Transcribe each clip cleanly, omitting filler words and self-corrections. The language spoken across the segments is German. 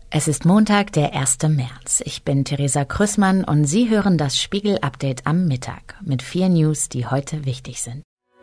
Es ist Montag, der 1. März. Ich bin Theresa Krüssmann und Sie hören das Spiegel-Update am Mittag mit 4 News, die heute wichtig sind.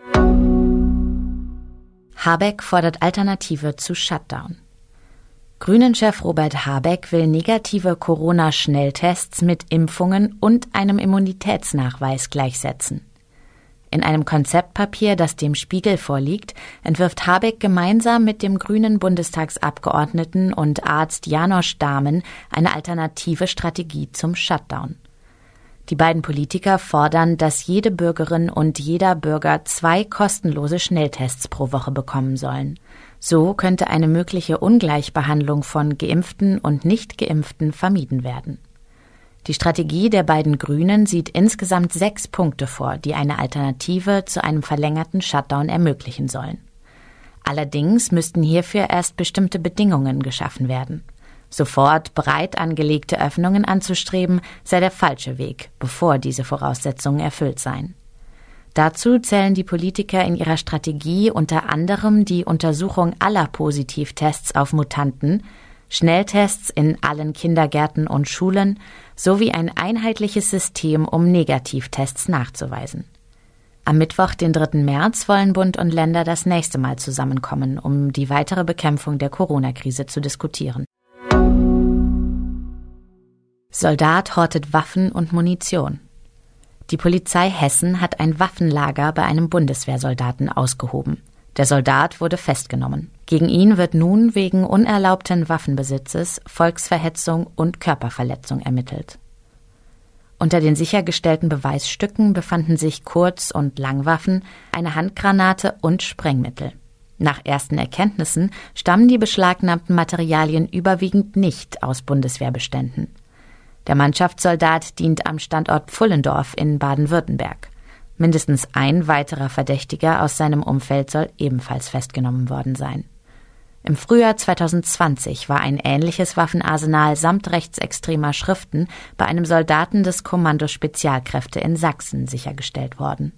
Habeck fordert Alternative zu Shutdown. Grünen-Chef Robert Habeck will negative Corona-Schnelltests mit Impfungen und einem Immunitätsnachweis gleichsetzen. In einem Konzeptpapier, das dem Spiegel vorliegt, entwirft Habeck gemeinsam mit dem grünen Bundestagsabgeordneten und Arzt János Dámen eine alternative Strategie zum Shutdown. Die beiden Politiker fordern, dass jede Bürgerin und jeder Bürger 2 kostenlose Schnelltests pro Woche bekommen sollen. So könnte eine mögliche Ungleichbehandlung von Geimpften und Nicht-Geimpften vermieden werden. Die Strategie der beiden Grünen sieht insgesamt 6 Punkte vor, die eine Alternative zu einem verlängerten Shutdown ermöglichen sollen. Allerdings müssten hierfür erst bestimmte Bedingungen geschaffen werden. Sofort breit angelegte Öffnungen anzustreben, sei der falsche Weg, bevor diese Voraussetzungen erfüllt seien. Dazu zählen die Politiker in ihrer Strategie unter anderem die Untersuchung aller Positivtests auf Mutanten, Schnelltests in allen Kindergärten und Schulen sowie ein einheitliches System, um Negativtests nachzuweisen. Am Mittwoch, den 3. März, wollen Bund und Länder das nächste Mal zusammenkommen, um die weitere Bekämpfung der Corona-Krise zu diskutieren. Soldat hortet Waffen und Munition. Die Polizei Hessen hat ein Waffenlager bei einem Bundeswehrsoldaten ausgehoben. Der Soldat wurde festgenommen. Gegen ihn wird nun wegen unerlaubten Waffenbesitzes, Volksverhetzung und Körperverletzung ermittelt. Unter den sichergestellten Beweisstücken befanden sich Kurz- und Langwaffen, eine Handgranate und Sprengmittel. Nach ersten Erkenntnissen stammen die beschlagnahmten Materialien überwiegend nicht aus Bundeswehrbeständen. Der Mannschaftssoldat dient am Standort Pfullendorf in Baden-Württemberg. Mindestens ein weiterer Verdächtiger aus seinem Umfeld soll ebenfalls festgenommen worden sein. Im Frühjahr 2020 war ein ähnliches Waffenarsenal samt rechtsextremer Schriften bei einem Soldaten des Kommando Spezialkräfte in Sachsen sichergestellt worden.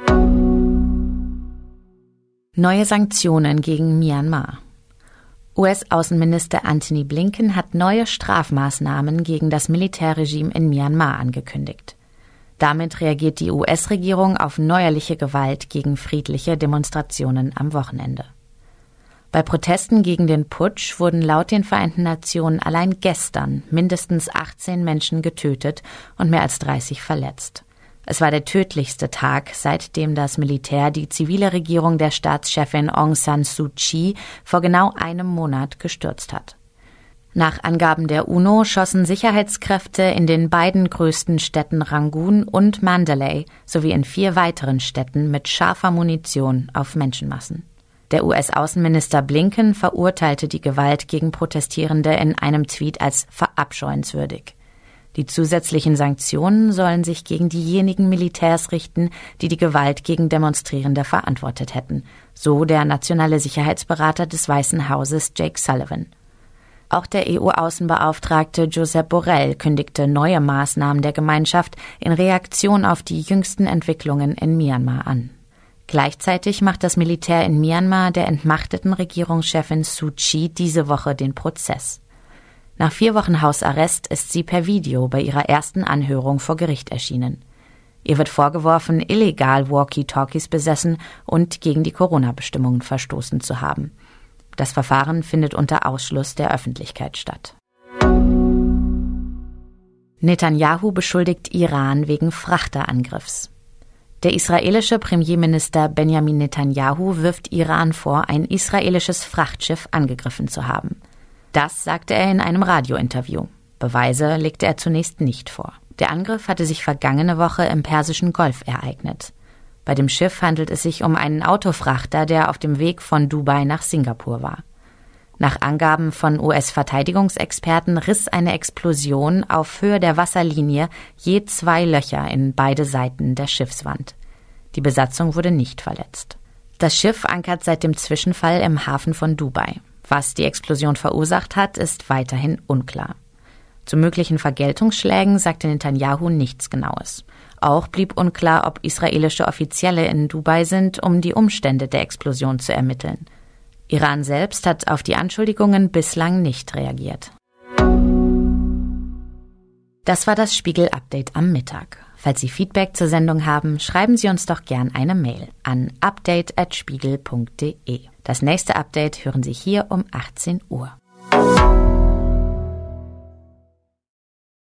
Neue Sanktionen gegen Myanmar. US-Außenminister Antony Blinken hat neue Strafmaßnahmen gegen das Militärregime in Myanmar angekündigt. Damit reagiert die US-Regierung auf neuerliche Gewalt gegen friedliche Demonstrationen am Wochenende. Bei Protesten gegen den Putsch wurden laut den Vereinten Nationen allein gestern mindestens 18 Menschen getötet und mehr als 30 verletzt. Es war der tödlichste Tag, seitdem das Militär die zivile Regierung der Staatschefin Aung San Suu Kyi vor genau einem Monat gestürzt hat. Nach Angaben der UNO schossen Sicherheitskräfte in den beiden größten Städten Rangoon und Mandalay sowie in 4 weiteren Städten mit scharfer Munition auf Menschenmassen. Der US-Außenminister Blinken verurteilte die Gewalt gegen Protestierende in einem Tweet als verabscheuenswürdig. Die zusätzlichen Sanktionen sollen sich gegen diejenigen Militärs richten, die die Gewalt gegen Demonstrierende verantwortet hätten, so der nationale Sicherheitsberater des Weißen Hauses Jake Sullivan. Auch der EU-Außenbeauftragte Josep Borrell kündigte neue Maßnahmen der Gemeinschaft in Reaktion auf die jüngsten Entwicklungen in Myanmar an. Gleichzeitig macht das Militär in Myanmar der entmachteten Regierungschefin Suu Kyi diese Woche den Prozess. Nach 4 Wochen Hausarrest ist sie per Video bei ihrer ersten Anhörung vor Gericht erschienen. Ihr wird vorgeworfen, illegal Walkie-Talkies besessen und gegen die Corona-Bestimmungen verstoßen zu haben. Das Verfahren findet unter Ausschluss der Öffentlichkeit statt. Netanyahu beschuldigt Iran wegen Frachterangriffs. Der israelische Premierminister Benjamin Netanyahu wirft Iran vor, ein israelisches Frachtschiff angegriffen zu haben. Das sagte er in einem Radiointerview. Beweise legte er zunächst nicht vor. Der Angriff hatte sich vergangene Woche im Persischen Golf ereignet. Bei dem Schiff handelt es sich um einen Autofrachter, der auf dem Weg von Dubai nach Singapur war. Nach Angaben von US-Verteidigungsexperten riss eine Explosion auf Höhe der Wasserlinie je 2 Löcher in beide Seiten der Schiffswand. Die Besatzung wurde nicht verletzt. Das Schiff ankert seit dem Zwischenfall im Hafen von Dubai. Was die Explosion verursacht hat, ist weiterhin unklar. Zu möglichen Vergeltungsschlägen sagte Netanyahu nichts Genaues. Auch blieb unklar, ob israelische Offizielle in Dubai sind, um die Umstände der Explosion zu ermitteln. Iran selbst hat auf die Anschuldigungen bislang nicht reagiert. Das war das Spiegel-Update am Mittag. Falls Sie Feedback zur Sendung haben, schreiben Sie uns doch gern eine Mail an update@spiegel.de. Das nächste Update hören Sie hier um 18 Uhr.